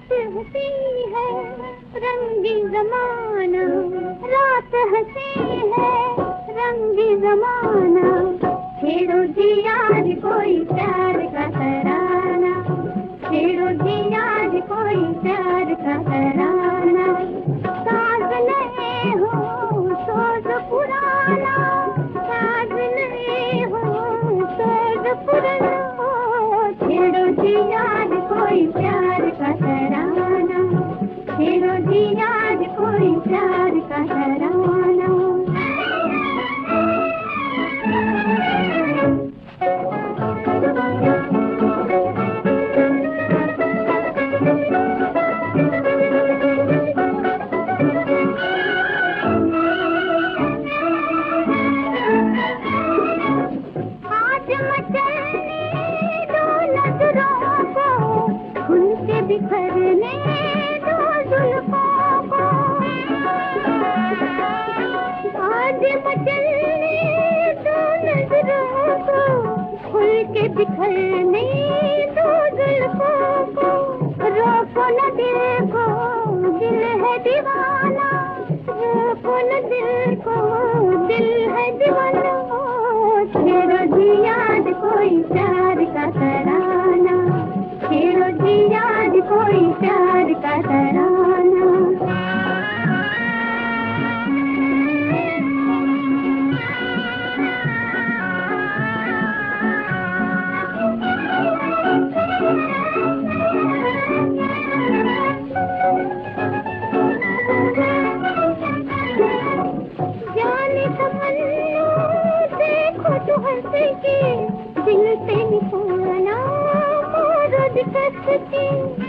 हंसी है रंगी जमाना, रात हंसी है रंगी जमाना। छेड़ो जी आज कोई प्यार का तराना, छेड़ो जी आज कोई प्यार का तराना। साज नए हो सोच पुराना, साज नए हो सोच पुराना। छेड़ो जी आज कोई प्यार का तराना, छेड़ो जी आज कोई प्यार का तराना। बिखरने दो जुल्फों को, आज मचलने दो नजरों को, खुल के बिखरने दो जुल्फों को। रोको न दिल को, दिल है दीवाना, रोको न दिल को, दिल है दीवाना। छेड़ो जी आज कोई प्यार का तराना, छेड़ो जी आज कोई प्यार का तराना। जाने तमन्ना देखो तो हंस के, दिल पे निशाना मारो दिक्कत के।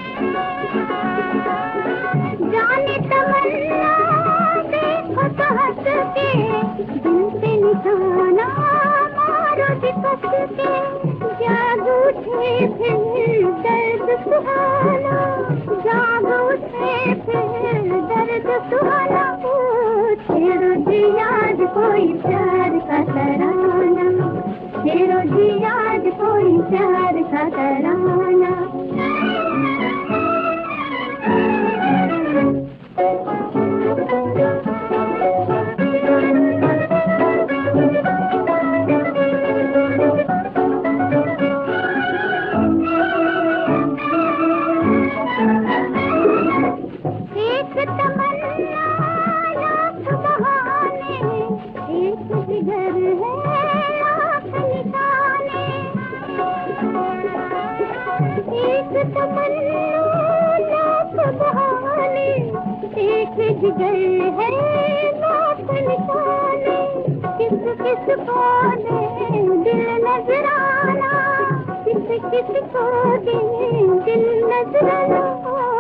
जाने तमन्ना देखो तो हंस के, दिल पे निशाना मारो दिक्कत के। जाग उठे फिर दर्द सुहाना, जाग उठे फिर दर्द सुहाना। छेड़ो जी आज कोई प्यार का तराना, छेड़ो जी आज कोई प्यार का तराना। एक तमन्ना लाख बहाने, एक जिगर है लाख निशाने। एक तमन्ना लाख बहाने, एक जिगर है लाख निशाने। किस किस को दे दिल नजराना, किस किस को दे दिल नजराना।